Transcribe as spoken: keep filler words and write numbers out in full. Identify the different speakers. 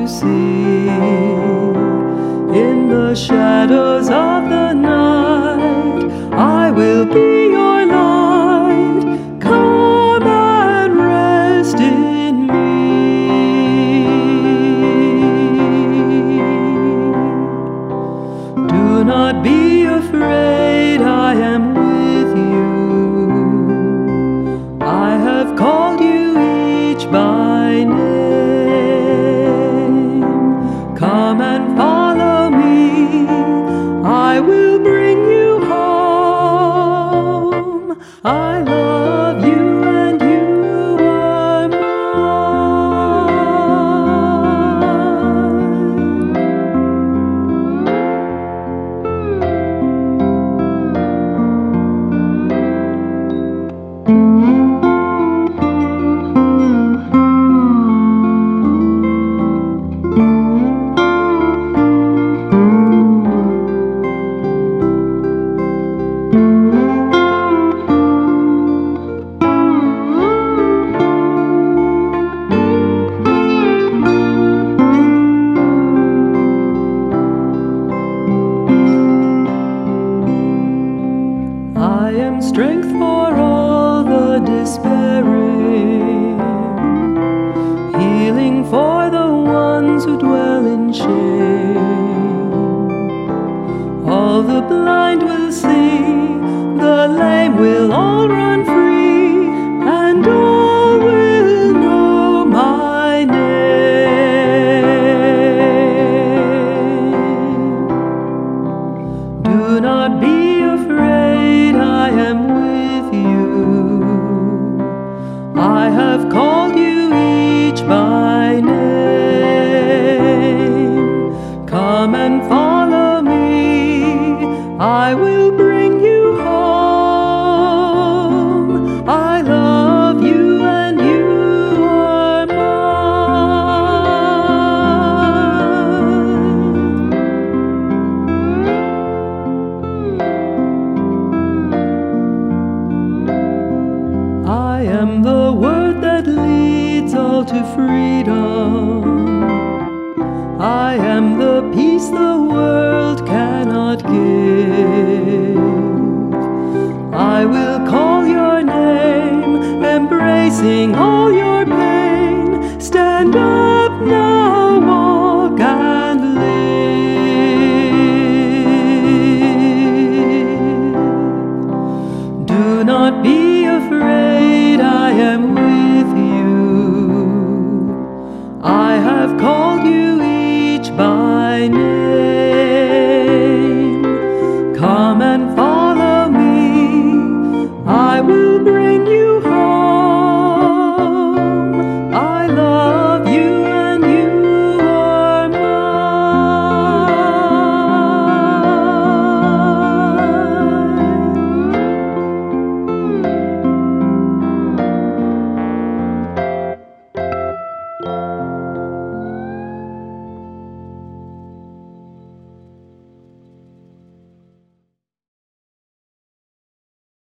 Speaker 1: see. In the shadows of the night, I will be your light. Come and rest in me. Do not be afraid, I am with you. I have called you each by name. Come and follow me, I will bring you home. I love you and you are I am strength for all the despairing, healing for the ones who dwell in shame. All the blind will see, the lame will all run free, and all will know my name. Do not be afraid, I am with you. I have called you each by name. Come and follow me, I will bring you home. I love you and you are mine. I am the word that leads all to freedom. I am the peace the world cannot give. I will call your name, embracing all